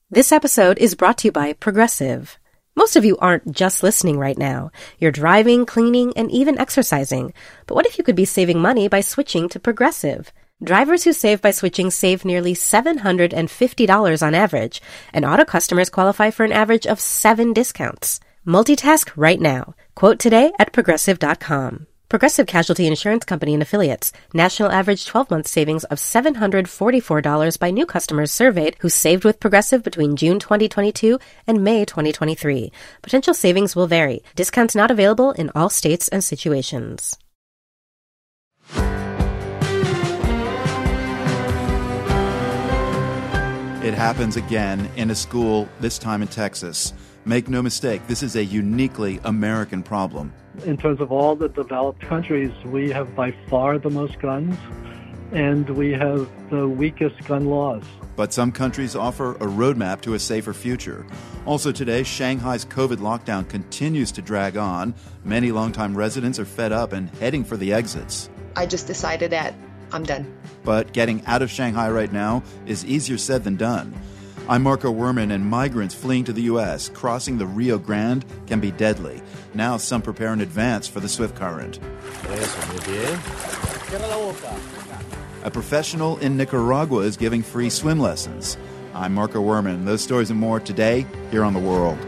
This episode is brought to you by Progressive. Most of you aren't just listening right now. You're driving, cleaning, and even exercising. But what if you could be saving money by switching to Progressive? Drivers who save by switching save nearly $750 on average, and auto customers qualify for an average of 7 discounts. Multitask right now. Quote today at Progressive.com. Progressive Casualty Insurance Company and Affiliates. National average 12-month savings of $744 by new customers surveyed who saved with Progressive between June 2022 and May 2023. Potential savings will vary. Discounts not available in all states and situations. It happens again in a school, this time in Texas. Make no mistake, this is a uniquely American problem. In terms of all the developed countries, we have by far the most guns, and we have the weakest gun laws. But some countries offer a roadmap to a safer future. Also today, Shanghai's COVID lockdown continues to drag on. Many longtime residents are fed up and heading for the exits. I just decided that I'm done. But getting out of Shanghai right now is easier said than done. I'm Marco Werman, and migrants fleeing to the U.S. crossing the Rio Grande can be deadly. Now some prepare in advance for the swift current. A professional in Nicaragua is giving free swim lessons. I'm Marco Werman. Those stories and more today here on The World.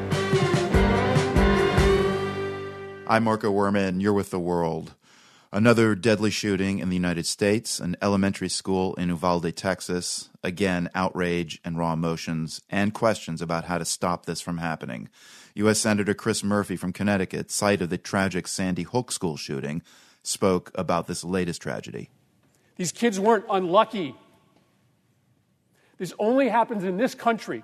I'm Marco Werman. You're with The World. Another deadly shooting in the United States, an elementary school in Uvalde, Texas. Again, outrage and raw emotions and questions about how to stop this from happening. U.S. Senator Chris Murphy from Connecticut, site of the tragic Sandy Hook school shooting, spoke about this latest tragedy. These kids weren't unlucky. This only happens in this country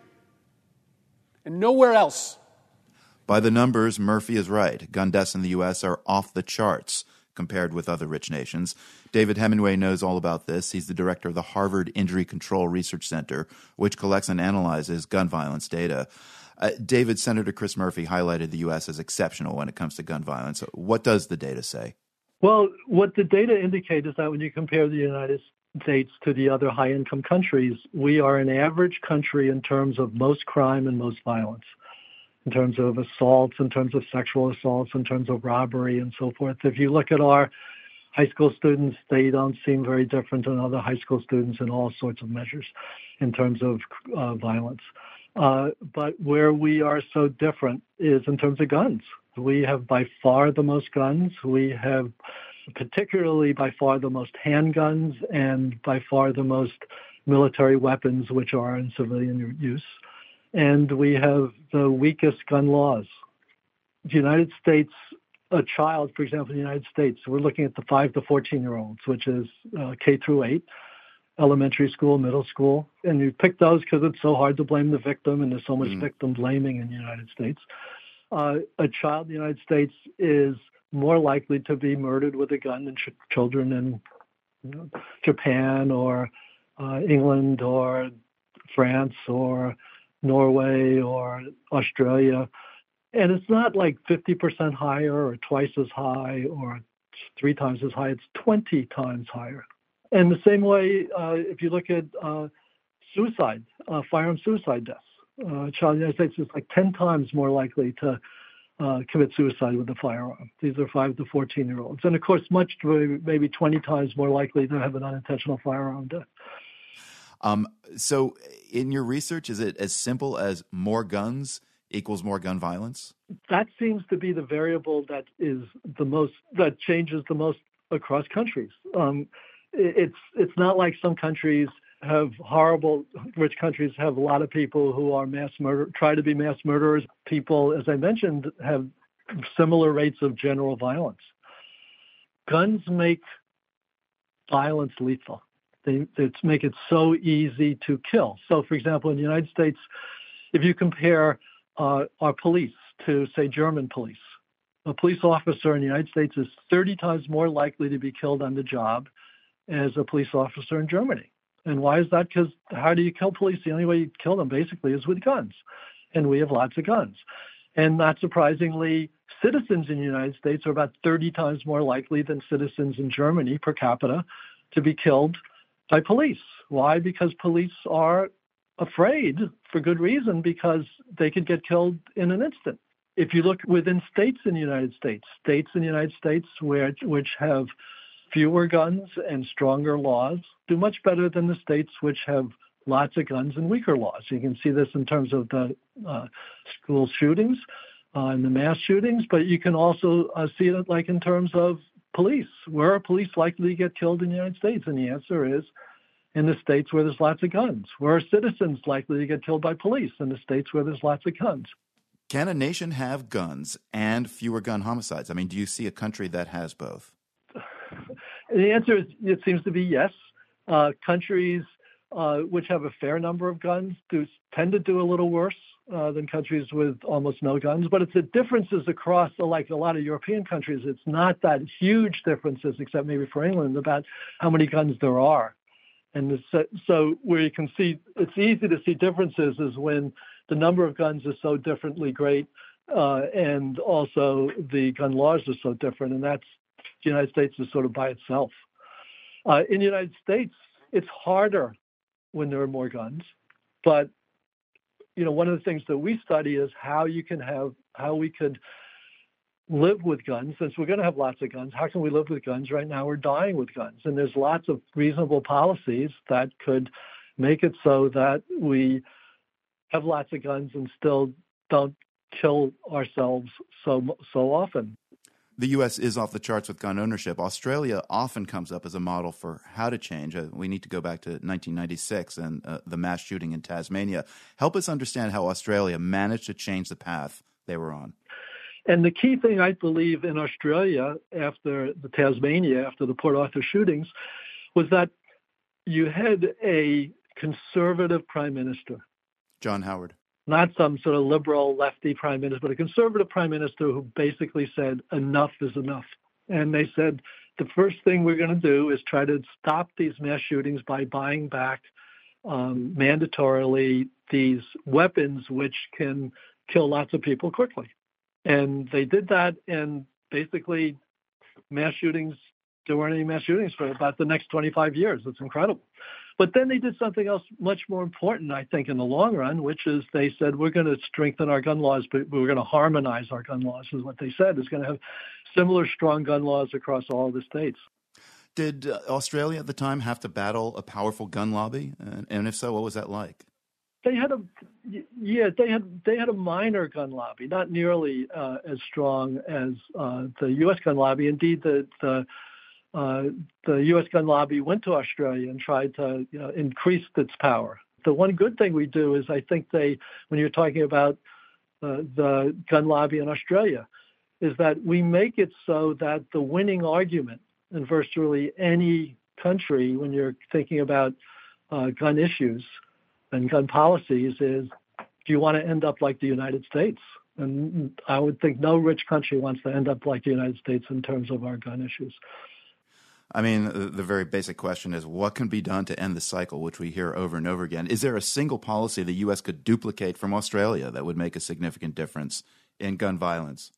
and nowhere else. By the numbers, Murphy is right. Gun deaths in the U.S. are off the charts compared with other rich nations. David Hemingway knows all about this. He's the director of the Harvard Injury Control Research Center, which collects and analyzes gun violence data. David, Senator Chris Murphy highlighted the U.S. as exceptional when it comes to gun violence. What does the data say? Well, what the data indicate is that when you compare the United States to the other high-income countries, we are an average country in terms of most crime and most violence, in terms of assaults, in terms of sexual assaults, in terms of robbery and so forth. If you look at our high school students, they don't seem very different than other high school students in all sorts of measures in terms of violence. But where we are so different is in terms of guns. We have by far the most guns. We have particularly by far the most handguns and by far the most military weapons which are in civilian use. And we have the weakest gun laws. The United States, a child, for example, in the United States, we're looking at the 5 to 14-year-olds, which is K through 8, elementary school, middle school. And you pick those because it's so hard to blame the victim, and there's so much victim blaming in the United States. A child in the United States is more likely to be murdered with a gun than children in Japan or England or France or Norway or Australia. And it's not like 50% higher or twice as high or 3 times as high. It's 20 times higher. And the same way, if you look at suicide, firearm suicide deaths, a child in the United States is like 10 times more likely to commit suicide with a firearm. These are 5 to 14-year-olds. And of course, maybe 20 times more likely to have an unintentional firearm death. So in your research, is it as simple as more guns equals more gun violence? That seems to be the variable that changes the most across countries. It's not like some countries have rich countries have a lot of people who are try to be mass murderers. People, as I mentioned, have similar rates of general violence. Guns make violence lethal. They make it so easy to kill. So, for example, in the United States, if you compare our police to, say, German police, a police officer in the United States is 30 times more likely to be killed on the job as a police officer in Germany. And why is that? Because how do you kill police? The only way you kill them, basically, is with guns. And we have lots of guns. And not surprisingly, citizens in the United States are about 30 times more likely than citizens in Germany per capita to be killed by police. Why? Because police are afraid for good reason because they could get killed in an instant. If you look within states in the United States which have fewer guns and stronger laws do much better than the states which have lots of guns and weaker laws. You can see this in terms of the school shootings and the mass shootings, but you can also see it like in terms of police. Where are police likely to get killed in the United States? And the answer is in the states where there's lots of guns. Where are citizens likely to get killed by police? In the states where there's lots of guns. Can a nation have guns and fewer gun homicides? I mean, do you see a country that has both? The answer is, it seems to be yes. Countries which have a fair number of guns tend to do a little worse than countries with almost no guns. But it's the differences across, like a lot of European countries, it's not that huge differences, except maybe for England, about how many guns there are. And so where you can see, it's easy to see differences is when the number of guns is so differently great, and also the gun laws are so different, and that's the United States is sort of by itself. In the United States, it's harder when there are more guns, but one of the things that we study is how we could live with guns. Since we're going to have lots of guns, how can we live with guns? Right now, we're dying with guns, and there's lots of reasonable policies that could make it so that we have lots of guns and still don't kill ourselves so often. The U.S. is off the charts with gun ownership. Australia often comes up as a model for how to change. We need to go back to 1996 and the mass shooting in Tasmania. Help us understand how Australia managed to change the path they were on. And the key thing, I believe, in Australia after the Port Arthur shootings, was that you had a conservative prime minister. John Howard. Not some sort of liberal lefty prime minister, but a conservative prime minister who basically said enough is enough. And they said the first thing we're going to do is try to stop these mass shootings by buying back mandatorily these weapons which can kill lots of people quickly. And they did that, and basically there weren't any mass shootings for about the next 25 years. It's incredible. But then they did something else much more important, I think, in the long run, which is they said, we're going to strengthen our gun laws, but we're going to harmonize our gun laws, is what they said. It's going to have similar strong gun laws across all the states. Did Australia at the time have to battle a powerful gun lobby? And if so, what was that like? They had a minor gun lobby, not nearly as strong as the U.S. gun lobby. Indeed, the U.S. gun lobby went to Australia and tried to increase its power. The one good thing we do is, I think when you're talking about the gun lobby in Australia, is that we make it so that the winning argument in virtually any country when you're thinking about gun issues and gun policies is, do you want to end up like the United States? And I would think no rich country wants to end up like the United States in terms of our gun issues. I mean, the very basic question is, what can be done to end the cycle, which we hear over and over again? Is there a single policy the U.S. could duplicate from Australia that would make a significant difference in gun violence?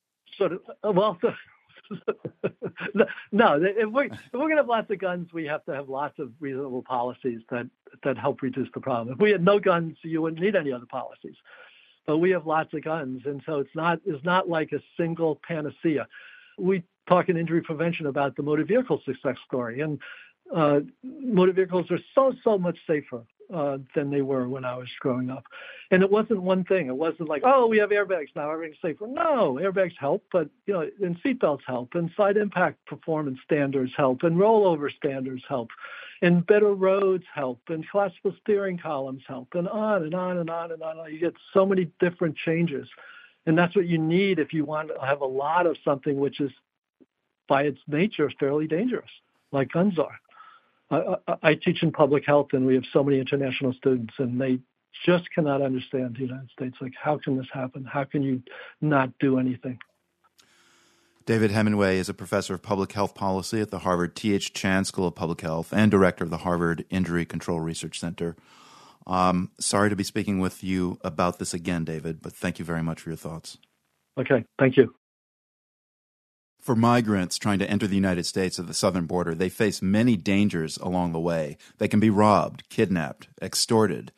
No. If we're going to have lots of guns, we have to have lots of reasonable policies that help reduce the problem. If we had no guns, you wouldn't need any other policies. But we have lots of guns, and so it's not like a single panacea. We talk in injury prevention about the motor vehicle success story, and motor vehicles are so much safer than they were when I was growing up. And it wasn't one thing. It wasn't like, oh, we have airbags now, everything's safer. No, airbags help, but and seatbelts help, and side impact performance standards help, and rollover standards help, and better roads help, and collapsible steering columns help, and on and on and on and on. You get so many different changes. And that's what you need if you want to have a lot of something which is, by its nature, fairly dangerous, like guns are. I teach in public health, and we have so many international students, and they just cannot understand the United States. Like, how can this happen? How can you not do anything? David Hemenway is a professor of public health policy at the Harvard T.H. Chan School of Public Health and director of the Harvard Injury Control Research Center. Sorry to be speaking with you about this again, David, but thank you very much for your thoughts. Okay, thank you. For migrants trying to enter the United States at the southern border, they face many dangers along the way. They can be robbed, kidnapped, extorted.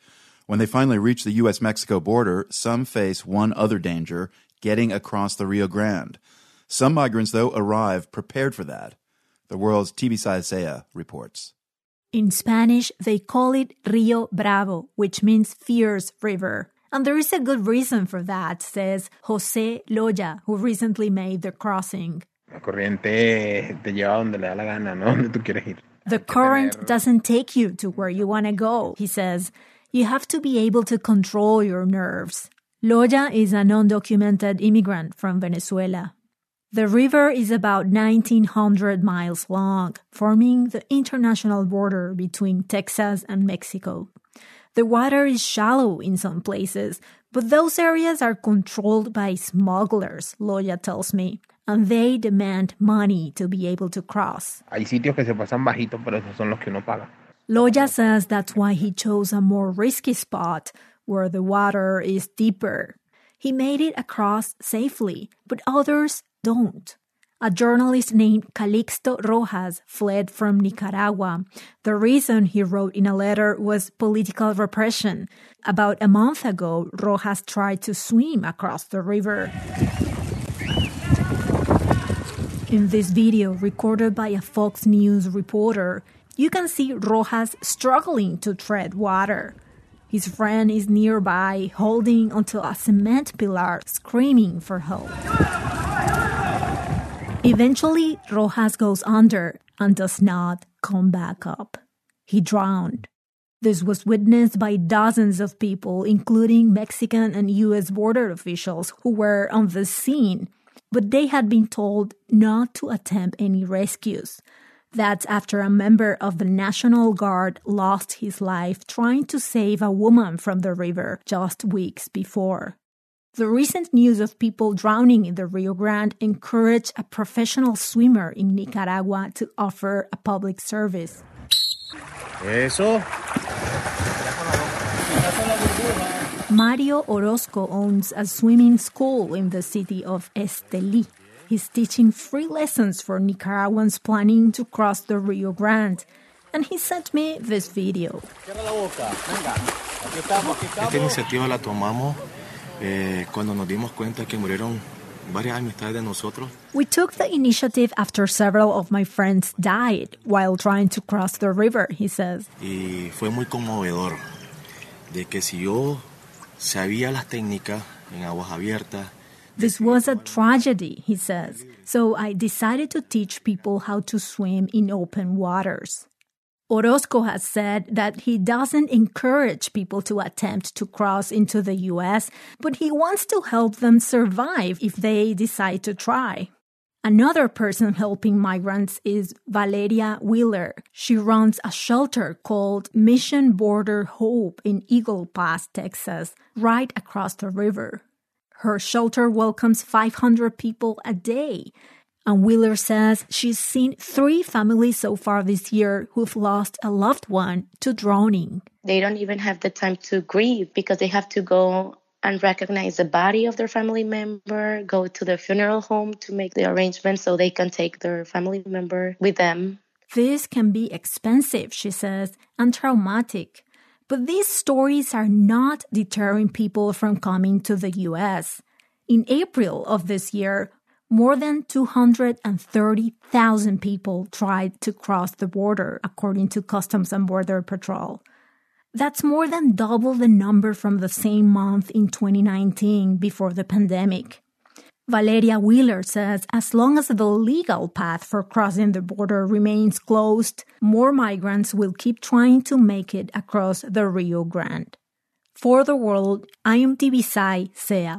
When they finally reach the U.S.-Mexico border, some face one other danger, getting across the Rio Grande. Some migrants, though, arrive prepared for that. The World's Tibisay Zea reports. In Spanish, they call it Rio Bravo, which means fierce river. And there is a good reason for that, says José Loya, who recently made the crossing. La corriente te lleva donde le da la gana, no donde tú quieres ir. The current doesn't take you to where you want to go, he says. You have to be able to control your nerves. Loya is an undocumented immigrant from Venezuela. The river is about 1,900 miles long, forming the international border between Texas and Mexico. The water is shallow in some places, but those areas are controlled by smugglers, Loya tells me, and they demand money to be able to cross. Hay sitios que se pasan bajitos, pero esos son los que uno paga. Loya says that's why he chose a more risky spot where the water is deeper. He made it across safely, but others don't. A journalist named Calixto Rojas fled from Nicaragua. The reason, he wrote in a letter, was political repression. About a month ago, Rojas tried to swim across the river. In this video, recorded by a Fox News reporter, you can see Rojas struggling to tread water. His friend is nearby, holding onto a cement pillar, screaming for help. Eventually, Rojas goes under and does not come back up. He drowned. This was witnessed by dozens of people, including Mexican and U.S. border officials who were on the scene, but they had been told not to attempt any rescues. That's after a member of the National Guard lost his life trying to save a woman from the river just weeks before. The recent news of people drowning in the Rio Grande encouraged a professional swimmer in Nicaragua to offer a public service. Eso. Mario Orozco owns a swimming school in the city of Estelí. He's teaching free lessons for Nicaraguans planning to cross the Rio Grande. And he sent me this video. Esta iniciativa la tomamos cuando nos dimos cuenta que murieron varias amistades de nosotros. We took the initiative after several of my friends died while trying to cross the river, he says. Y fue muy conmovedor de que si yo sabía las técnicas en aguas abiertas. This was a tragedy, he says. So I decided to teach people how to swim in open waters. Orozco has said that he doesn't encourage people to attempt to cross into the U.S., but he wants to help them survive if they decide to try. Another person helping migrants is Valeria Wheeler. She runs a shelter called Mission Border Hope in Eagle Pass, Texas, right across the river. Her shelter welcomes 500 people a day. And Wheeler says she's seen 3 families so far this year who've lost a loved one to drowning. They don't even have the time to grieve because they have to go and recognize the body of their family member, go to the funeral home to make the arrangements so they can take their family member with them. This can be expensive, she says, and traumatic. But these stories are not deterring people from coming to the U.S. In April of this year, more than 230,000 people tried to cross the border, according to Customs and Border Patrol. That's more than double the number from the same month in 2019, before the pandemic. Valeria Wheeler says as long as the legal path for crossing the border remains closed, more migrants will keep trying to make it across the Rio Grande. For the World, I am Tibisay Zea.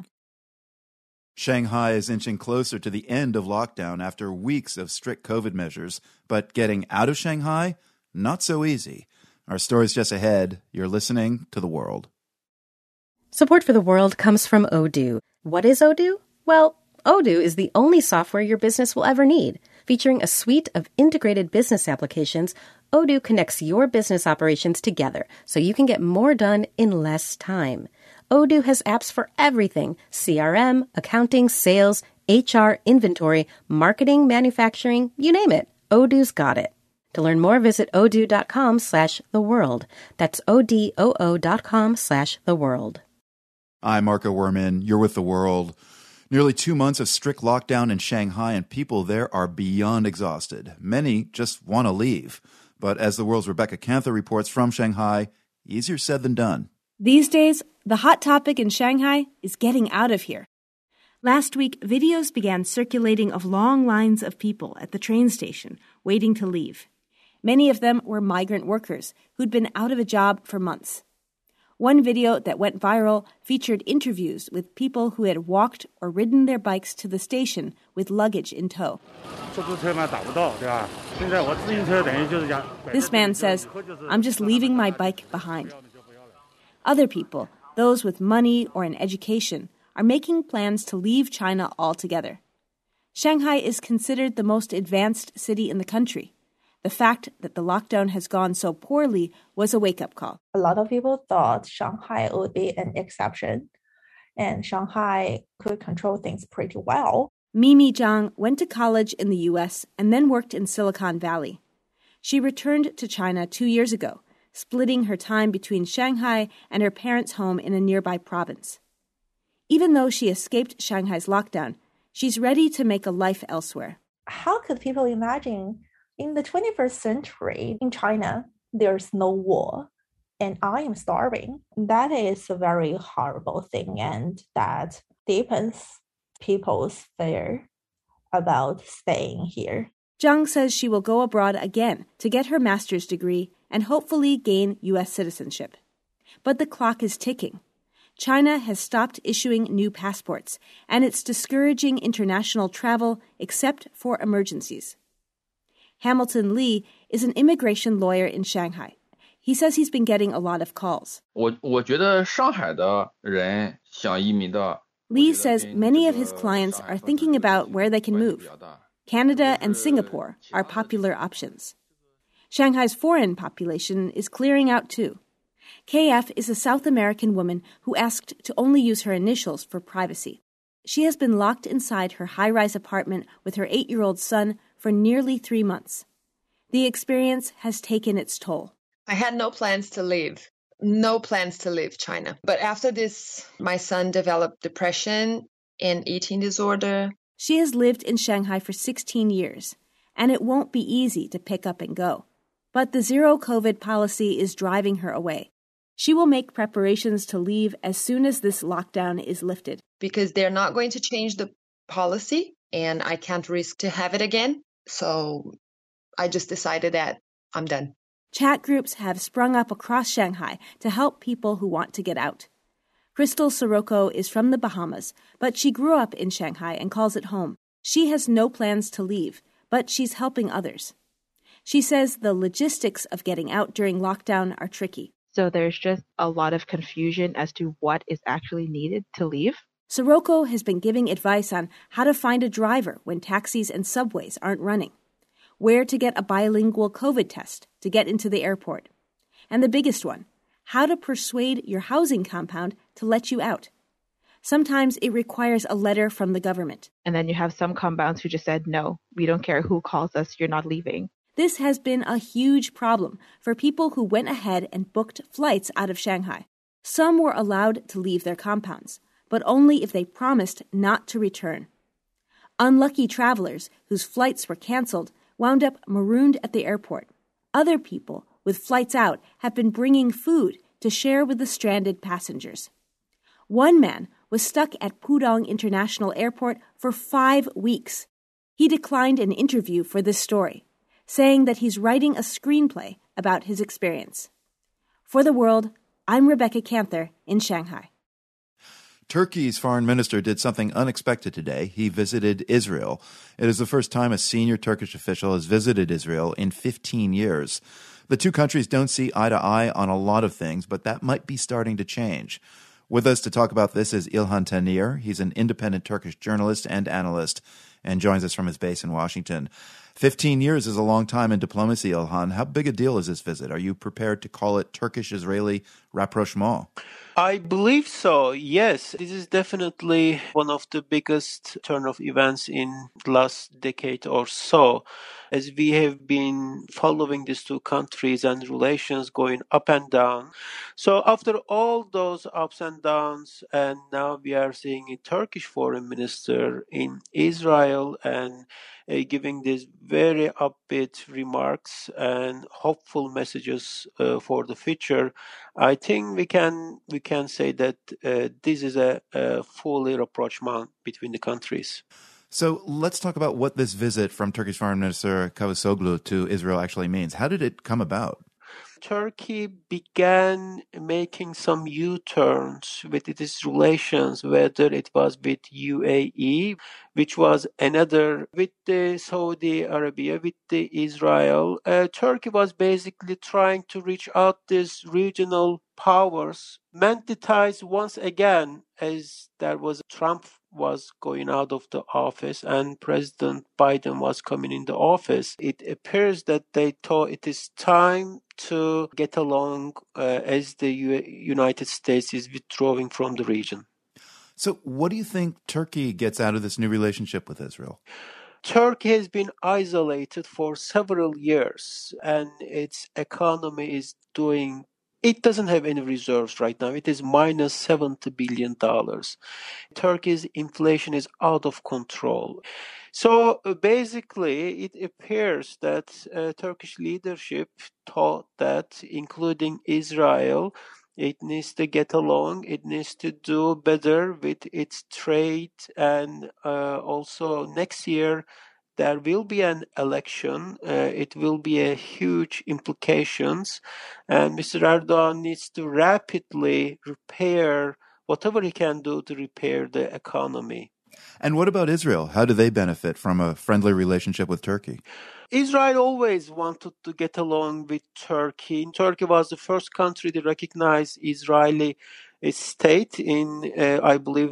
Shanghai is inching closer to the end of lockdown after weeks of strict COVID measures, but getting out of Shanghai, not so easy. Our story's just ahead. You're listening to The World. Support for The World comes from Odoo. What is Odoo? Well, Odoo is the only software your business will ever need. Featuring a suite of integrated business applications, Odoo connects your business operations together so you can get more done in less time. Odoo has apps for everything: CRM, accounting, sales, HR, inventory, marketing, manufacturing, you name it. Odoo's got it. To learn more, visit odoo.com/theworld. That's odoo.com/theworld. I'm Marco Werman. You're with The World. Nearly 2 months of strict lockdown in Shanghai, and people there are beyond exhausted. Many just want to leave. But as The World's Rebecca Canther reports from Shanghai, easier said than done. These days, the hot topic in Shanghai is getting out of here. Last week, videos began circulating of long lines of people at the train station waiting to leave. Many of them were migrant workers who'd been out of a job for months. One video that went viral featured interviews with people who had walked or ridden their bikes to the station with luggage in tow. This man says, "I'm just leaving my bike behind." Other people, those with money or an education, are making plans to leave China altogether. Shanghai is considered the most advanced city in the country. The fact that the lockdown has gone so poorly was a wake-up call. A lot of people thought Shanghai would be an exception, and Shanghai could control things pretty well. Mimi Zhang went to college in the U.S. and then worked in Silicon Valley. She returned to China 2 years ago, splitting her time between Shanghai and her parents' home in a nearby province. Even though she escaped Shanghai's lockdown, she's ready to make a life elsewhere. How could people imagine in the 21st century in China, there's no war and I am starving? That is a very horrible thing, and that deepens people's fear about staying here. Zhang says she will go abroad again to get her master's degree and hopefully gain U.S. citizenship. But the clock is ticking. China has stopped issuing new passports, and it's discouraging international travel except for emergencies. Hamilton Lee is an immigration lawyer in Shanghai. He says he's been getting a lot of calls. Lee says many of his clients are thinking about where they can move. Canada and Singapore are popular options. Shanghai's foreign population is clearing out too. KF is a South American woman who asked to only use her initials for privacy. She has been locked inside her high-rise apartment with her 8-year-old son for nearly 3 months. The experience has taken its toll. I had no plans to leave. No plans to leave China. But after this, my son developed depression and eating disorder. She has lived in Shanghai for 16 years, and it won't be easy to pick up and go. But the zero-COVID policy is driving her away. She will make preparations to leave as soon as this lockdown is lifted. Because they're not going to change the policy, and I can't risk to have it again. So I just decided that I'm done. Chat groups have sprung up across Shanghai to help people who want to get out. Crystal Sirocco is from the Bahamas, but she grew up in Shanghai and calls it home. She has no plans to leave, but she's helping others. She says the logistics of getting out during lockdown are tricky. So there's just a lot of confusion as to what is actually needed to leave. Sirocco has been giving advice on how to find a driver when taxis and subways aren't running, where to get a bilingual COVID test to get into the airport, and the biggest one, how to persuade your housing compound to let you out. Sometimes it requires a letter from the government. And then you have some compounds who just said, no, we don't care who calls us, you're not leaving. This has been a huge problem for people who went ahead and booked flights out of Shanghai. Some were allowed to leave their compounds, but only if they promised not to return. Unlucky travelers whose flights were canceled wound up marooned at the airport. Other people with flights out have been bringing food to share with the stranded passengers. One man was stuck at Pudong International Airport for 5 weeks. He declined an interview for this story, saying that he's writing a screenplay about his experience. For The World, I'm Rebecca Canther in Shanghai. Turkey's foreign minister did something unexpected today. He visited Israel. It is the first time a senior Turkish official has visited Israel in 15 years. The two countries don't see eye to eye on a lot of things, but that might be starting to change. With us to talk about this is İlhan Tanir. He's an independent Turkish journalist and analyst, and joins us from his base in Washington. 15 years is a long time in diplomacy, Ilhan. How big a deal is this visit? Are you prepared to call it Turkish-Israeli rapprochement? I believe so, yes. This is definitely one of the biggest turn of events in the last decade or so, as we have been following these two countries and relations going up and down. So after all those ups and downs, and now we are seeing a Turkish foreign minister in Israel and giving these very upbeat remarks and hopeful messages for the future, I think we can say that this is a fully rapprochement between the countries. So let's talk about what this visit from Turkish Foreign Minister Cavusoglu to Israel actually means. How did it come about? Turkey began making some U-turns with its relations, whether it was with UAE, which was another, with the Saudi Arabia, with the Israel. Turkey was basically trying to reach out these regional powers, mend the ties once again, as there was Trump was going out of the office and President Biden was coming in the office. It appears that they thought it is time to get along as the United States is withdrawing from the region. So what do you think Turkey gets out of this new relationship with Israel? Turkey has been isolated for several years and its economy is doing. It doesn't have any reserves right now. It is minus $70 billion. Turkey's inflation is out of control. So basically, it appears that Turkish leadership thought that, including Israel, it needs to get along, it needs to do better with its trade, and also next year, there will be an election. It will be a huge implications. And Mr. Erdogan needs to rapidly repair whatever he can do to repair the economy. And what about Israel? How do they benefit from a friendly relationship with Turkey? Israel always wanted to get along with Turkey. Turkey was the first country to recognize Israeli state in, I believe,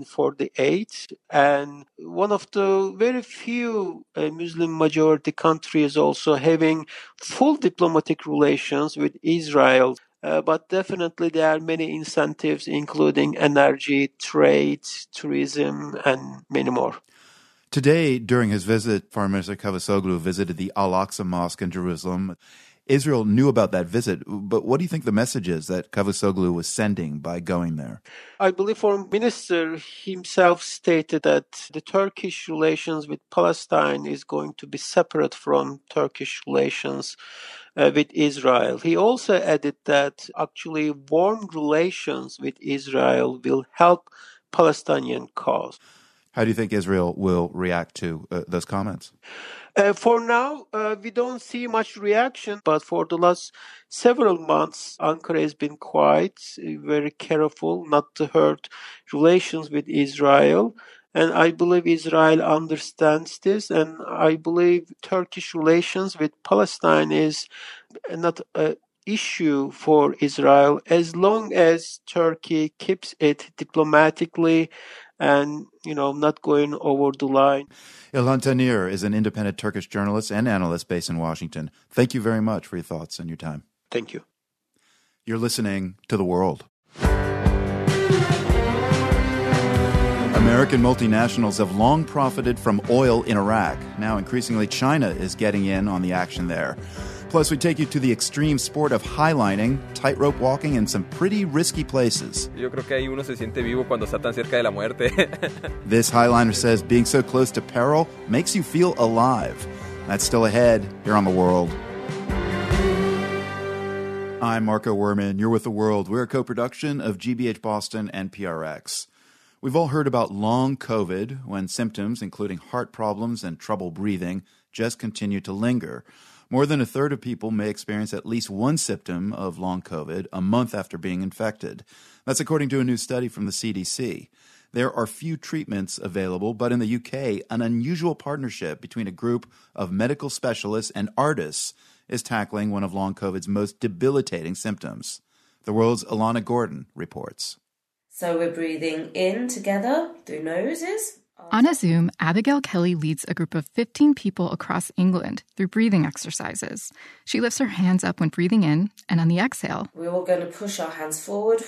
1948. And one of the very few Muslim majority countries also having full diplomatic relations with Israel. But definitely there are many incentives, including energy, trade, tourism, and many more. Today, during his visit, Foreign Minister Cavusoglu visited the Al-Aqsa Mosque in Jerusalem. Israel knew about that visit, but what do you think the message is that Cavusoglu was sending by going there? I believe Foreign Minister himself stated that the Turkish relations with Palestine is going to be separate from Turkish relations with Israel. He also added that actually warm relations with Israel will help Palestinian cause. How do you think Israel will react to those comments? For now, we don't see much reaction, but for the last several months, Ankara has been quiet, very careful not to hurt relations with Israel. And I believe Israel understands this, and I believe Turkish relations with Palestine is not an issue for Israel as long as Turkey keeps it diplomatically and, not going over the line. Ilhan Tanir is an independent Turkish journalist and analyst based in Washington. Thank you very much for your thoughts and your time. Thank you. You're listening to The World. American multinationals have long profited from oil in Iraq. Now, increasingly, China is getting in on the action there. Plus, we take you to the extreme sport of highlining, tightrope walking, and some pretty risky places. Yo creo que ahí uno se siente vivo cuando está tan cerca de la muerte. This highliner says being so close to peril makes you feel alive. That's still ahead here on The World. I'm Marco Werman. You're with The World. We're a co-production of GBH Boston and PRX. We've all heard about long COVID, when symptoms, including heart problems and trouble breathing, just continue to linger. More than a third of people may experience at least one symptom of long COVID a month after being infected. That's according to a new study from the CDC. There are few treatments available, but in the UK, an unusual partnership between a group of medical specialists and artists is tackling one of long COVID's most debilitating symptoms. The World's Alana Gordon reports. So we're breathing in together through noses, On a Zoom, Abigail Kelly leads a group of 15 people across England through breathing exercises. She lifts her hands up when breathing in, and on the exhale, we're all going to push our hands forward.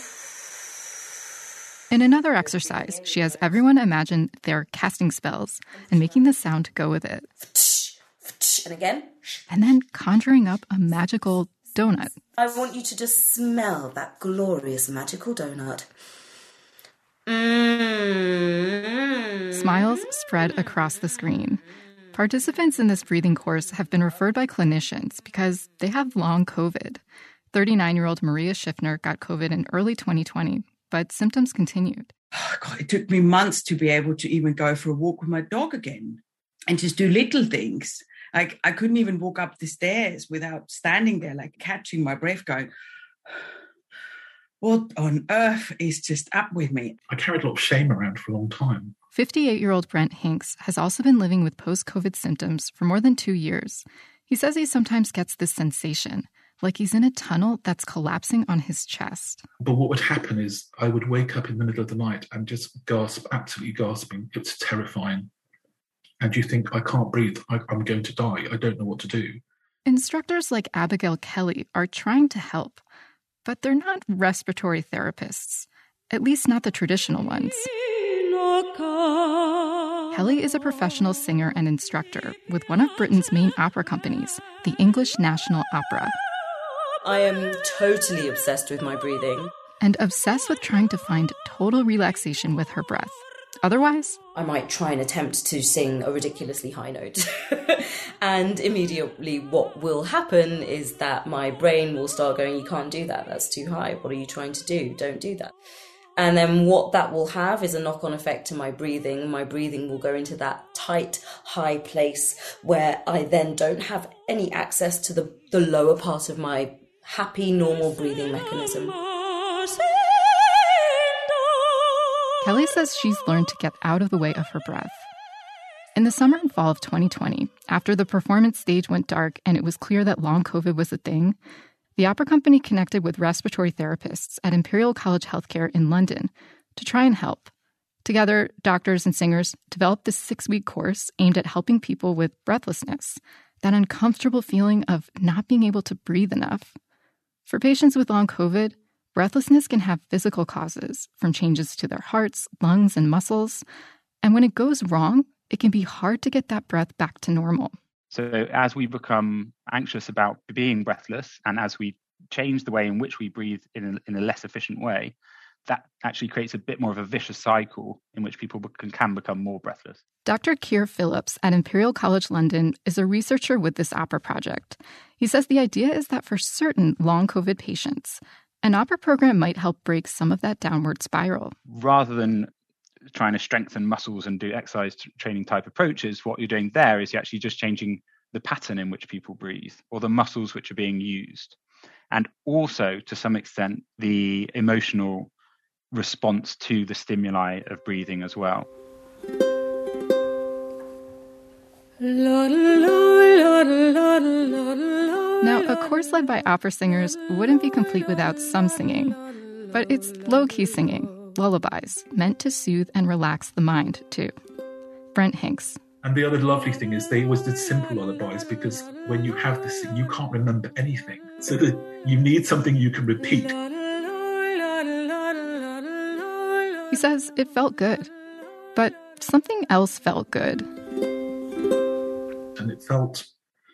In another exercise, she has everyone imagine they're casting spells and making the sound go with it. And again. And then conjuring up a magical donut. I want you to just smell that glorious magical donut. Smiles spread across the screen. Participants in this breathing course have been referred by clinicians because they have long COVID. 39-year-old Maria Schiffner got COVID in early 2020, but symptoms continued. Oh, God, it took me months to be able to even go for a walk with my dog again and just do little things. Like I couldn't even walk up the stairs without standing there, like catching my breath going, what on earth is just up with me? I carried a lot of shame around for a long time. 58-year-old Brent Hinks has also been living with post-COVID symptoms for more than 2 years. He says he sometimes gets this sensation, like he's in a tunnel that's collapsing on his chest. But what would happen is I would wake up in the middle of the night and just gasp, absolutely gasping. It's terrifying. And you think, I can't breathe. I'm going to die. I don't know what to do. Instructors like Abigail Kelly are trying to help, but they're not respiratory therapists, at least not the traditional ones. Kelly is a professional singer and instructor with one of Britain's main opera companies, the English National Opera. I am totally obsessed with my breathing. And obsessed with trying to find total relaxation with her breath. Otherwise, I might try and attempt to sing a ridiculously high note. And immediately what will happen is that my brain will start going, you can't do that, that's too high. What are you trying to do? Don't do that. And then what that will have is a knock-on effect to my breathing. My breathing will go into that tight, high place where I then don't have any access to the lower part of my happy, normal breathing mechanism. Kelly says she's learned to get out of the way of her breath. In the summer and fall of 2020, after the performance stage went dark and it was clear that long COVID was a thing, the opera company connected with respiratory therapists at Imperial College Healthcare in London to try and help. Together, doctors and singers developed this 6-week course aimed at helping people with breathlessness, that uncomfortable feeling of not being able to breathe enough. For patients with long COVID, breathlessness can have physical causes, from changes to their hearts, lungs, and muscles. And when it goes wrong, it can be hard to get that breath back to normal. So as we become anxious about being breathless, and as we change the way in which we breathe in a less efficient way, that actually creates a bit more of a vicious cycle in which people can become more breathless. Dr. Keir Phillips at Imperial College London is a researcher with this opera project. He says the idea is that for certain long COVID patients, an opera program might help break some of that downward spiral. Rather than trying to strengthen muscles and do exercise training type approaches, what you're doing there is you're actually just changing the pattern in which people breathe or the muscles which are being used. And also, to some extent, the emotional response to the stimuli of breathing as well. Now, a course led by opera singers wouldn't be complete without some singing, but it's low-key singing, lullabies, meant to soothe and relax the mind, too. Brent Hinks. And the other lovely thing is they always did simple lullabies because when you have this thing, you can't remember anything. So that you need something you can repeat. He says it felt good, but something else felt good. And it felt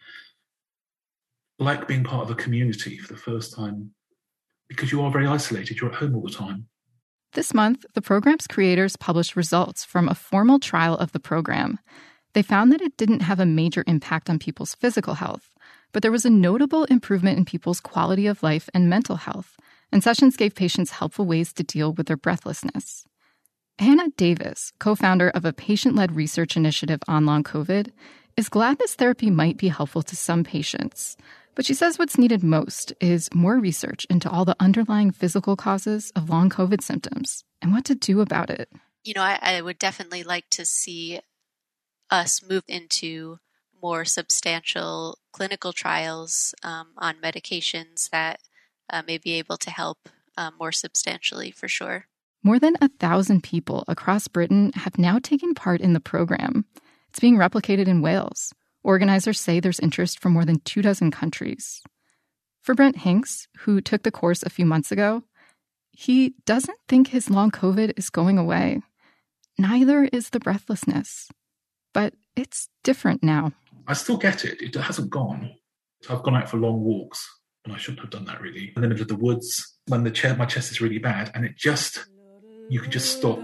like being part of a community for the first time because you are very isolated. You're at home all the time. This month, the program's creators published results from a formal trial of the program. They found that it didn't have a major impact on people's physical health, but there was a notable improvement in people's quality of life and mental health, and sessions gave patients helpful ways to deal with their breathlessness. Hannah Davis, co-founder of a patient-led research initiative on long COVID, is glad this therapy might be helpful to some patients. But she says what's needed most is more research into all the underlying physical causes of long COVID symptoms and what to do about it. You know, I would definitely like to see us move into more substantial clinical trials on medications that may be able to help more substantially, for sure. More than 1,000 people across Britain have now taken part in the program. It's being replicated in Wales. Organizers say there's interest from more than 24 countries. For Brent Hinks, who took the course a few months ago, he doesn't think his long COVID is going away. Neither is the breathlessness. But it's different now. I still get it. It hasn't gone. I've gone out for long walks, and I shouldn't have done that really. In the middle of the woods, when my chest is really bad, and you can just stop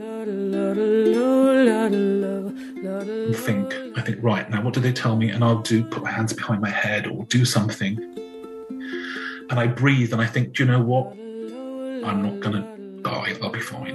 and think, right, now what do they tell me? And I'll put my hands behind my head or do something. And I breathe and I think, do you know what? I'm not going to die. I'll be fine.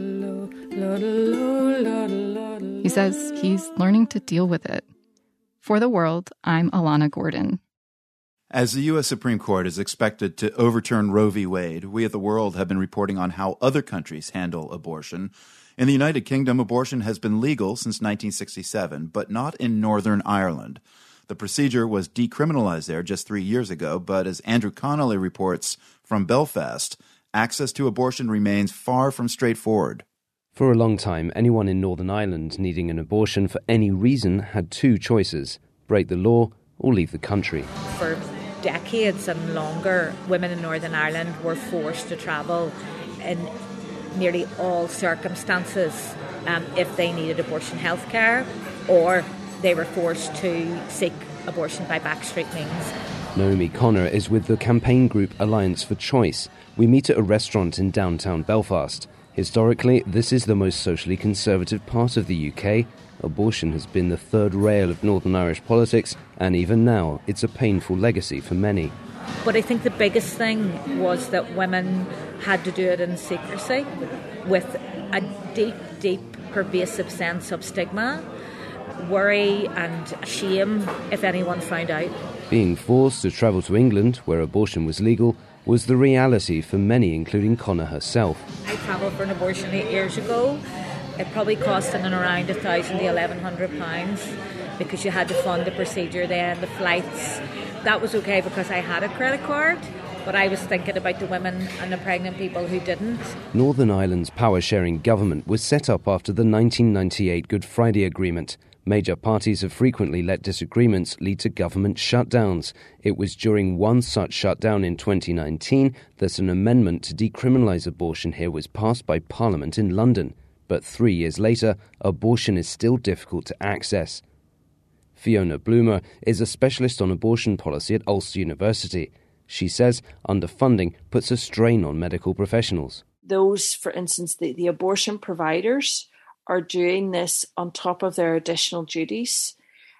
He says he's learning to deal with it. For The World, I'm Alana Gordon. As the U.S. Supreme Court is expected to overturn Roe v. Wade, we at The World have been reporting on how other countries handle abortion. In the United Kingdom, abortion has been legal since 1967, but not in Northern Ireland. The procedure was decriminalized there just 3 years ago, but as Andrew Connolly reports from Belfast, access to abortion remains far from straightforward. For a long time, anyone in Northern Ireland needing an abortion for any reason had two choices: break the law or leave the country. For decades and longer, women in Northern Ireland were forced to travel in nearly all circumstances if they needed abortion health care, or they were forced to seek abortion by backstreet means. Naomi Connor is with the campaign group Alliance for Choice. We meet at a restaurant in downtown Belfast. Historically, this is the most socially conservative part of the UK. Abortion has been the third rail of Northern Irish politics, and even now, it's a painful legacy for many. But I think the biggest thing was that women had to do it in secrecy, with a deep, deep, pervasive sense of stigma, worry and shame if anyone found out. Being forced to travel to England, where abortion was legal, was the reality for many, including Connor herself. I travelled for an abortion 8 years ago. It probably cost in and around £1,000 to £1,100 because you had to fund the procedure then, the flights. That was okay because I had a credit card, but I was thinking about the women and the pregnant people who didn't. Northern Ireland's power-sharing government was set up after the 1998 Good Friday Agreement. Major parties have frequently let disagreements lead to government shutdowns. It was during one such shutdown in 2019 that an amendment to decriminalise abortion here was passed by Parliament in London. But 3 years later, abortion is still difficult to access. Fiona Bloomer is a specialist on abortion policy at Ulster University. She says underfunding puts a strain on medical professionals. Those, for instance, the abortion providers are doing this on top of their additional duties,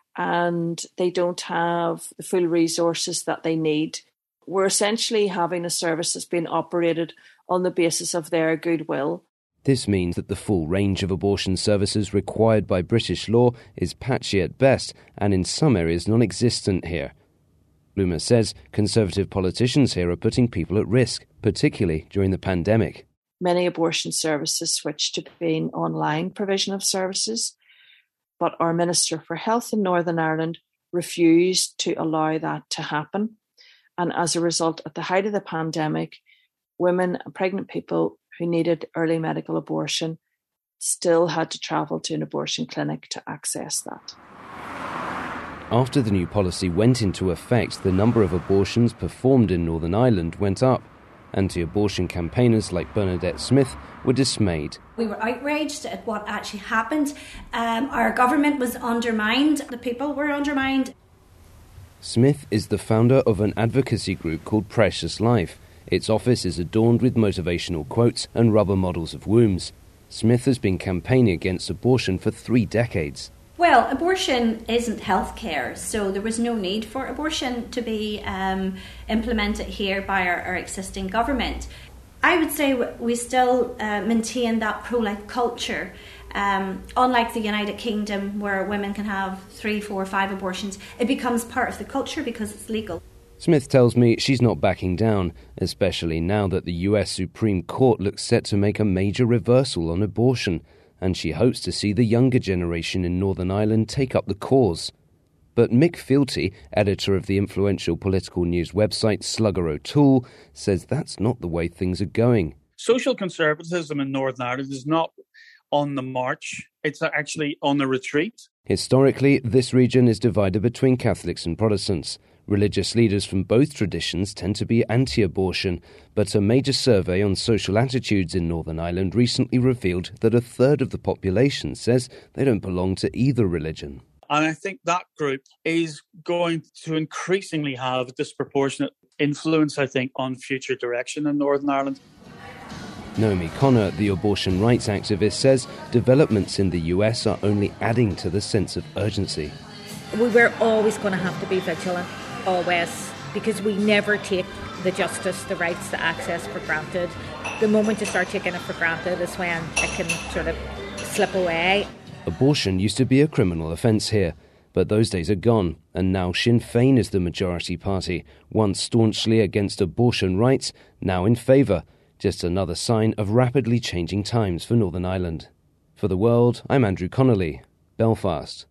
and they don't have the full resources that they need. We're essentially having a service that's being operated on the basis of their goodwill. This means that the full range of abortion services required by British law is patchy at best and in some areas non-existent here. Bloomer says Conservative politicians here are putting people at risk, particularly during the pandemic. Many abortion services switched to being online provision of services, but our Minister for Health in Northern Ireland refused to allow that to happen. And as a result, at the height of the pandemic, women and pregnant people who needed early medical abortion still had to travel to an abortion clinic to access that. After the new policy went into effect, the number of abortions performed in Northern Ireland went up. Anti-abortion campaigners like Bernadette Smith were dismayed. We were outraged at what actually happened. Our government was undermined. The people were undermined. Smith is the founder of an advocacy group called Precious Life. Its office is adorned with motivational quotes and rubber models of wombs. Smith has been campaigning against abortion for 3 decades. Well, abortion isn't healthcare, so there was no need for abortion to be implemented here by our existing government. I would say we still maintain that pro-life culture. Unlike the United Kingdom, where women can have 3, 4, 5 abortions, it becomes part of the culture because it's legal. Smith tells me she's not backing down, especially now that the US Supreme Court looks set to make a major reversal on abortion, and she hopes to see the younger generation in Northern Ireland take up the cause. But Mick Fealty, editor of the influential political news website Slugger O'Toole, says that's not the way things are going. social conservatism in Northern Ireland is not on the march. It's actually on the retreat. Historically, this region is divided between Catholics and Protestants. Religious leaders from both traditions tend to be anti-abortion, but a major survey on social attitudes in Northern Ireland recently revealed that a third of the population says they don't belong to either religion. And I think that group is going to increasingly have a disproportionate influence, I think, on future direction in Northern Ireland. Naomi Connor, the abortion rights activist, says developments in the US are only adding to the sense of urgency. We're always going to have to be vigilant, always, because we never take the justice, the rights, the access for granted. The moment you start taking it for granted is when it can sort of slip away. Abortion used to be a criminal offence here, but those days are gone, and now Sinn Féin is the majority party, once staunchly against abortion rights, now in favour. Just another sign of rapidly changing times for Northern Ireland. For The World, I'm Andrew Connolly, Belfast.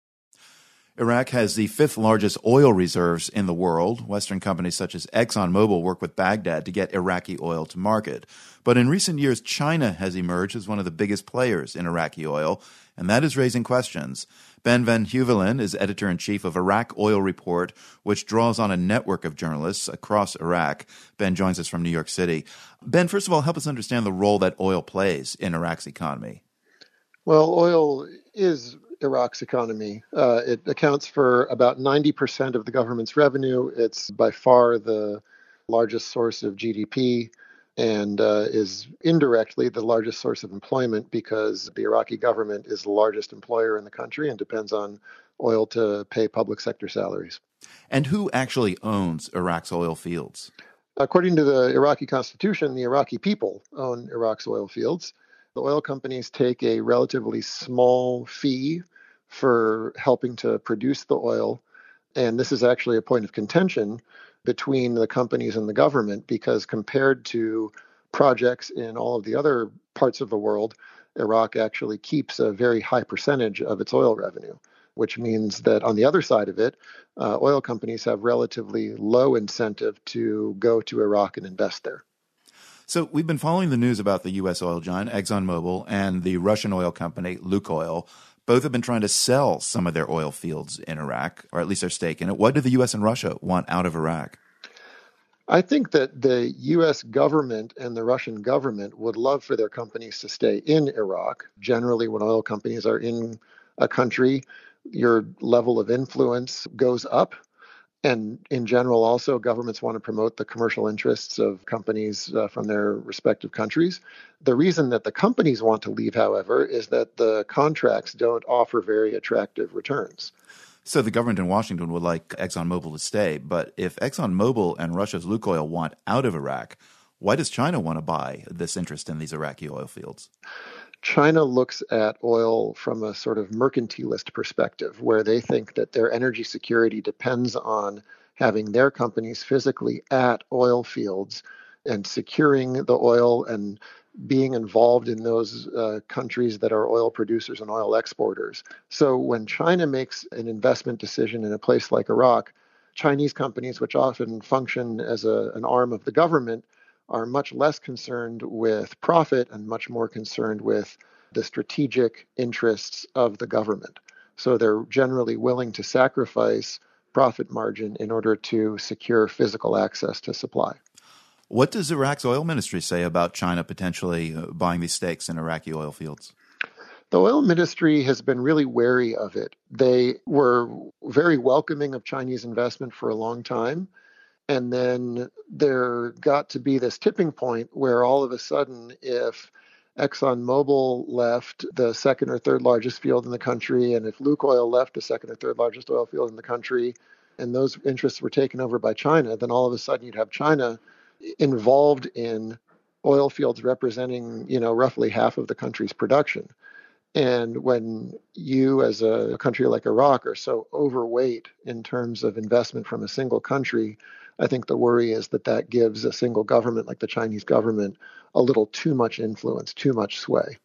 Iraq has the fifth largest oil reserves in the world. Western companies such as ExxonMobil work with Baghdad to get Iraqi oil to market. But in recent years, China has emerged as one of the biggest players in Iraqi oil, and that is raising questions. Ben Van Huvelen is editor-in-chief of Iraq Oil Report, which draws on a network of journalists across Iraq. Ben joins us from New York City. Ben, first of all, help us understand the role that oil plays in Iraq's economy. Well, oil is Iraq's economy. It accounts for about 90% of the government's revenue. It's by far the largest source of GDP and is indirectly the largest source of employment because the Iraqi government is the largest employer in the country and depends on oil to pay public sector salaries. And who actually owns Iraq's oil fields? According to the Iraqi constitution, the Iraqi people own Iraq's oil fields. The oil companies take a relatively small fee for helping to produce the oil. And this is actually a point of contention between the companies and the government because compared to projects in all of the other parts of the world, Iraq actually keeps a very high percentage of its oil revenue, which means that on the other side of it, oil companies have relatively low incentive to go to Iraq and invest there. So we've been following the news about the U.S. oil giant, ExxonMobil, and the Russian oil company, Lukoil. Both have been trying to sell some of their oil fields in Iraq, or at least their stake in it. What do the U.S. and Russia want out of Iraq? I think that the U.S. government and the Russian government would love for their companies to stay in Iraq. Generally, when oil companies are in a country, your level of influence goes up. And in general, also, governments want to promote the commercial interests of companies from their respective countries. The reason that the companies want to leave, however, is that the contracts don't offer very attractive returns. So the government in Washington would like ExxonMobil to stay. But if ExxonMobil and Russia's Lukoil want out of Iraq, why does China want to buy this interest in these Iraqi oil fields? China looks at oil from a sort of mercantilist perspective, where they think that their energy security depends on having their companies physically at oil fields and securing the oil and being involved in those countries that are oil producers and oil exporters. So when China makes an investment decision in a place like Iraq, Chinese companies, which often function as an arm of the government, are much less concerned with profit and much more concerned with the strategic interests of the government. So they're generally willing to sacrifice profit margin in order to secure physical access to supply. What does Iraq's oil ministry say about China potentially buying these stakes in Iraqi oil fields? The oil ministry has been really wary of it. They were very welcoming of Chinese investment for a long time. And then there got to be this tipping point where all of a sudden, if ExxonMobil left the second or third largest field in the country, and if Lukoil left the second or third largest oil field in the country, and those interests were taken over by China, then all of a sudden you'd have China involved in oil fields representing, roughly half of the country's production. And when you, as a country like Iraq, are so overweight in terms of investment from a single country, I think the worry is that gives a single government like the Chinese government a little too much influence, too much sway.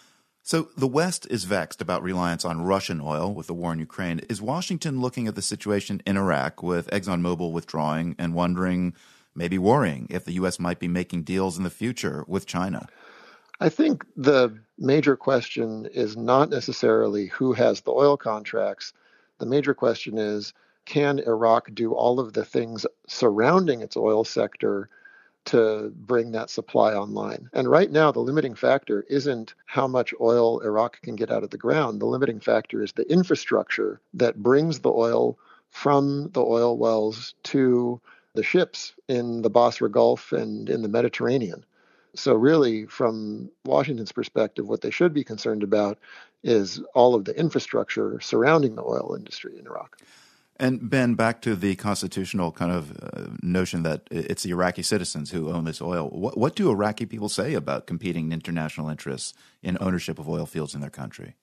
So the West is vexed about reliance on Russian oil with the war in Ukraine. Is Washington looking at the situation in Iraq with ExxonMobil withdrawing and wondering, maybe worrying if the U.S. might be making deals in the future with China? I think the major question is not necessarily who has the oil contracts. The major question is, can Iraq do all of the things surrounding its oil sector to bring that supply online? And right now, the limiting factor isn't how much oil Iraq can get out of the ground. The limiting factor is the infrastructure that brings the oil from the oil wells to the ships in the Basra Gulf and in the Mediterranean. So really, from Washington's perspective, what they should be concerned about is all of the infrastructure surrounding the oil industry in Iraq. And Ben, back to the constitutional kind of notion that it's the Iraqi citizens who own this oil. What do Iraqi people say about competing international interests in ownership of oil fields in their country?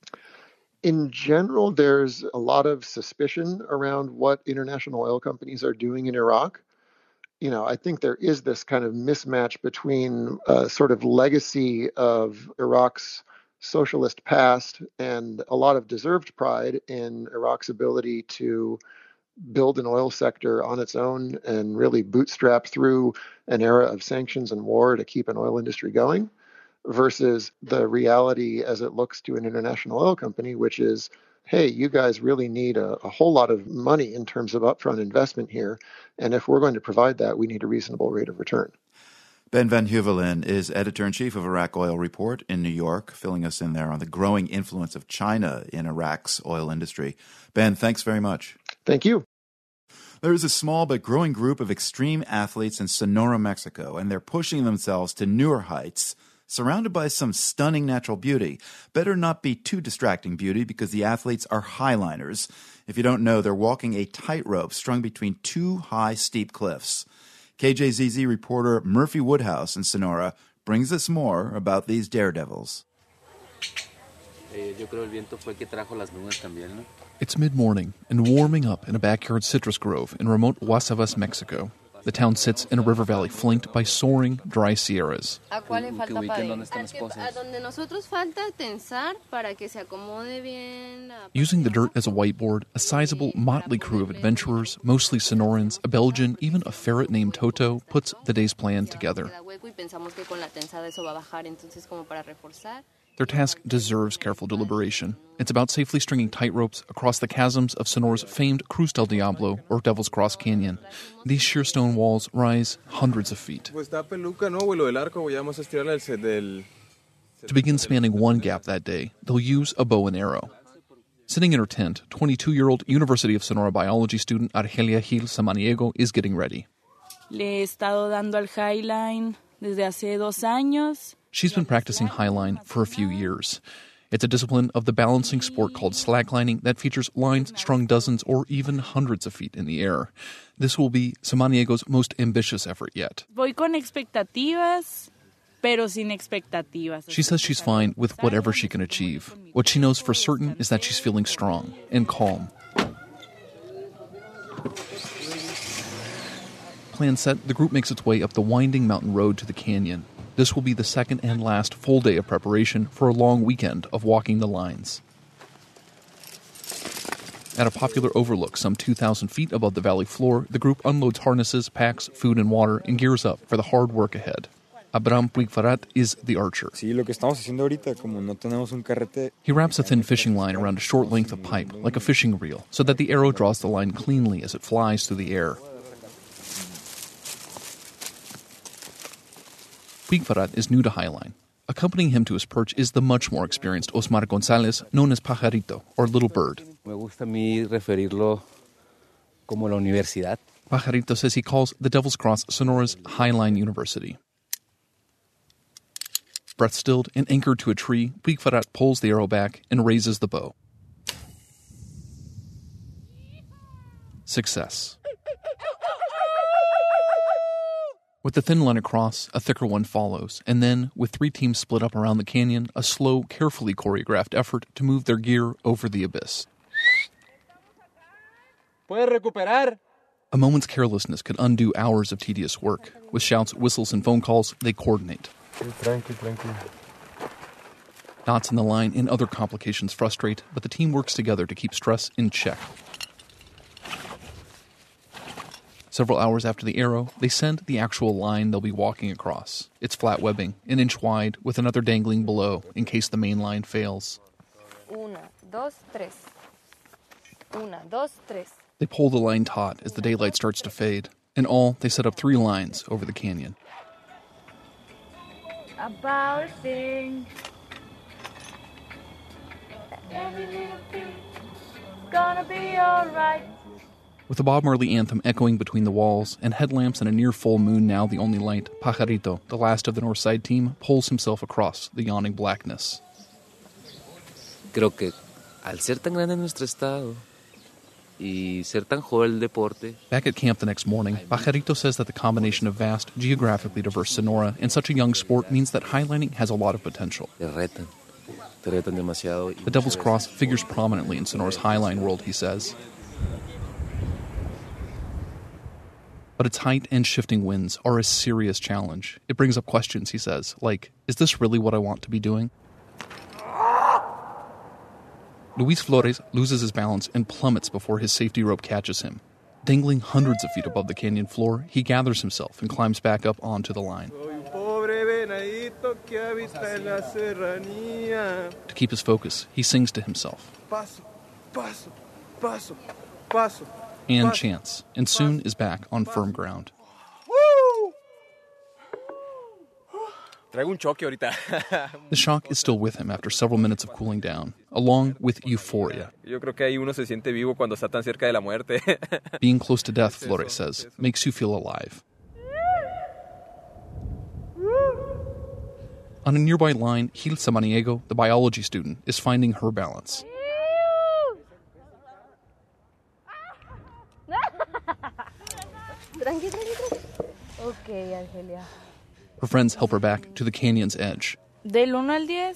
In general, there's a lot of suspicion around what international oil companies are doing in Iraq. I think there is this kind of mismatch between a sort of legacy of Iraq's socialist past and a lot of deserved pride in Iraq's ability to build an oil sector on its own and really bootstrap through an era of sanctions and war to keep an oil industry going, versus the reality as it looks to an international oil company, which is, hey, you guys really need a whole lot of money in terms of upfront investment here. And if we're going to provide that, we need a reasonable rate of return. Ben Van Huvelen is editor-in-chief of Iraq Oil Report in New York, filling us in there on the growing influence of China in Iraq's oil industry. Ben, thanks very much. Thank you. There is a small but growing group of extreme athletes in Sonora, Mexico, and they're pushing themselves to newer heights, surrounded by some stunning natural beauty. Better not be too distracting beauty because the athletes are highliners. If you don't know, they're walking a tightrope strung between two high, steep cliffs. KJZZ reporter Murphy Woodhouse in Sonora brings us more about these daredevils. It's mid-morning and warming up in a backyard citrus grove in remote Guasavas, Mexico. The town sits in a river valley flanked by soaring, dry sierras. Using the dirt as a whiteboard, a sizable motley crew of adventurers, mostly Sonorans, a Belgian, even a ferret named Toto, puts the day's plan together. Their task deserves careful deliberation. It's about safely stringing tightropes across the chasms of Sonora's famed Cruz del Diablo, or Devil's Cross Canyon. These sheer stone walls rise hundreds of feet. To begin spanning one gap that day, they'll use a bow and arrow. Sitting in her tent, 22-year-old University of Sonora biology student Argelia Gil Samaniego is getting ready. Le he estado dando al highline desde hace 2 años. She's been practicing highline for a few years. It's a discipline of the balancing sport called slacklining that features lines strung dozens or even hundreds of feet in the air. This will be Samaniego's most ambitious effort yet. Voy con expectativas, pero sin expectativas. She says she's fine with whatever she can achieve. What she knows for certain is that she's feeling strong and calm. Plan set, the group makes its way up the winding mountain road to the canyon. This will be the second and last full day of preparation for a long weekend of walking the lines. At a popular overlook some 2,000 feet above the valley floor, the group unloads harnesses, packs, food and water, and gears up for the hard work ahead. Abraham Puigferrat is the archer. He wraps a thin fishing line around a short length of pipe, like a fishing reel, so that the arrow draws the line cleanly as it flies through the air. Puigferrat is new to highline. Accompanying him to his perch is the much more experienced Osmar Gonzalez, known as Pajarito, or Little Bird. Pajarito says he calls the Devil's Cross Sonora's Highline University. Breath stilled and anchored to a tree, Puigferrat pulls the arrow back and raises the bow. Success. With the thin line across, a thicker one follows, and then, with 3 teams split up around the canyon, a slow, carefully choreographed effort to move their gear over the abyss. A moment's carelessness could undo hours of tedious work. With shouts, whistles, and phone calls, they coordinate. Knots in the line and other complications frustrate, but the team works together to keep stress in check. Several hours after the arrow, they send the actual line they'll be walking across. It's flat webbing, an inch wide, with another dangling below in case the main line fails. Una, dos, tres. Una, dos, tres. They pull the line taut as the daylight starts to fade. In all, they set up 3 lines over the canyon. About a thing. Every little thing gonna be alright. With the Bob Marley anthem echoing between the walls and headlamps and a near full moon now the only light, Pajarito, the last of the North Side team, pulls himself across the yawning blackness. Creo que al ser tan grande nuestro estado y ser tan joven el deporte. Back at camp the next morning, Pajarito says that the combination of vast, geographically diverse Sonora and such a young sport means that highlining has a lot of potential. Te retan demasiado. The Devil's Cross figures prominently in Sonora's highline world, he says. But its height and shifting winds are a serious challenge. It brings up questions, he says, like, is this really what I want to be doing? Luis Flores loses his balance and plummets before his safety rope catches him. Dangling hundreds of feet above the canyon floor, he gathers himself and climbs back up onto the line. To keep his focus, he sings to himself. Paso, paso, paso, paso. And chants, and soon is back on firm ground. The shock is still with him after several minutes of cooling down, along with euphoria. Being close to death, Flores says, makes you feel alive. On a nearby line, Gil Samaniego, the biology student, is finding her balance. Okay, Angelia. Her friends help her back to the canyon's edge. Del 1 al 10,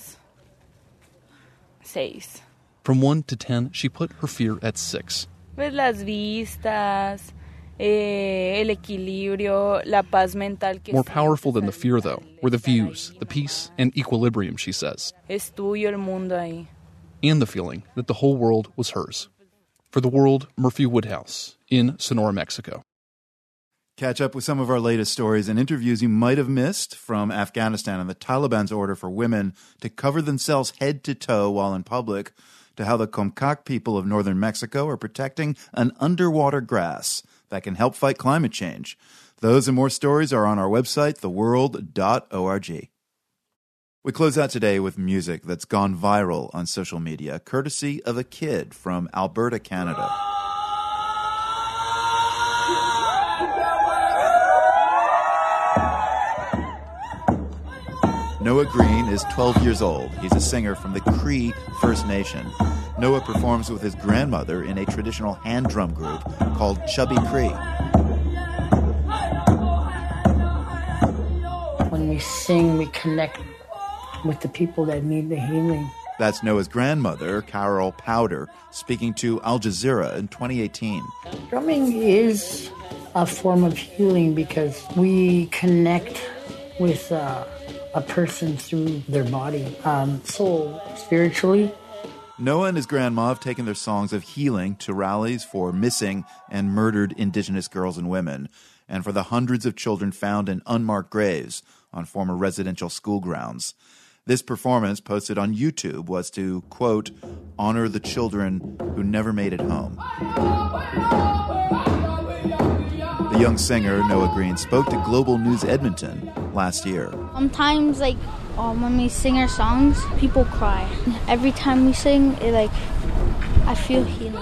6. From 1 to 10, she put her fear at 6. Pues las vistas, el equilibrio, la paz mental. More powerful than the fear, though, were the views, the peace, and equilibrium, she says. Es tuyo el mundo ahí. And the feeling that the whole world was hers. For The World, Murphy Woodhouse, in Sonora, Mexico. Catch up with some of our latest stories and interviews you might have missed from Afghanistan and the Taliban's order for women to cover themselves head to toe while in public, to how the Comcac people of northern Mexico are protecting an underwater grass that can help fight climate change. Those and more stories are on our website, theworld.org. We close out today with music that's gone viral on social media, courtesy of a kid from Alberta, Canada. Noah Green is 12 years old. He's a singer from the Cree First Nation. Noah performs with his grandmother in a traditional hand drum group called Chubby Cree. When we sing, we connect with the people that need the healing. That's Noah's grandmother, Carol Powder, speaking to Al Jazeera in 2018. Drumming is a form of healing because we connect with a person through their body, soul, spiritually. Noah and his grandma have taken their songs of healing to rallies for missing and murdered Indigenous girls and women, and for the hundreds of children found in unmarked graves on former residential school grounds. This performance, posted on YouTube, was to, quote, honor the children who never made it home. The young singer, Noah Green, spoke to Global News Edmonton last year. Sometimes, when we sing our songs, people cry. Every time we sing, I feel healing.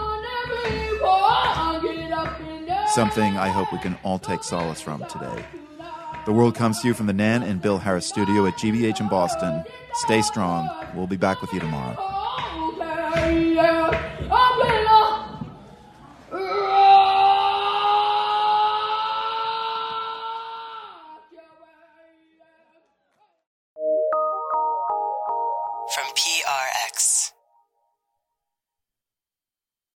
Something I hope we can all take solace from today. The World comes to you from the Nan and Bill Harris studio at GBH in Boston. Stay strong. We'll be back with you tomorrow. From PRX.